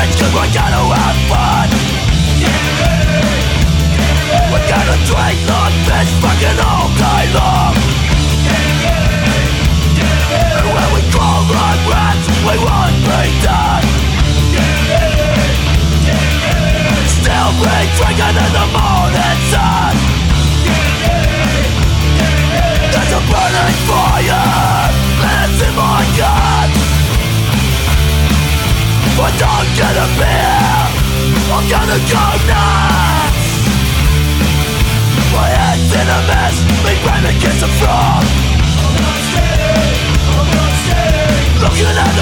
rich 'cause we're gonna have fun. We're gonna drink like bitch fucking all day long. And when we crawl like rats, we won't be done. Still be drinking in the morning sun. There's a burning fire, and it's in my gut. But don't get a beer, I'm gonna go nuts. My head's in a mess, me brain against the frog. Looking at